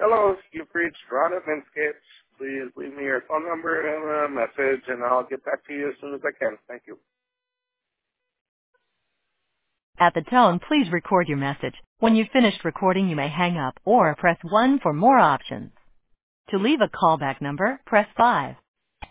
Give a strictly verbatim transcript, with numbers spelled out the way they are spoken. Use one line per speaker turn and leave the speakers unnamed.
Hello, you've reached Rod Landscapes. Please leave me your phone number and a message, and I'll get back to you as soon as I can. Thank you.
At the tone, please record your message. When you've finished recording, you may hang up or press one for more options. To leave a callback number, press five.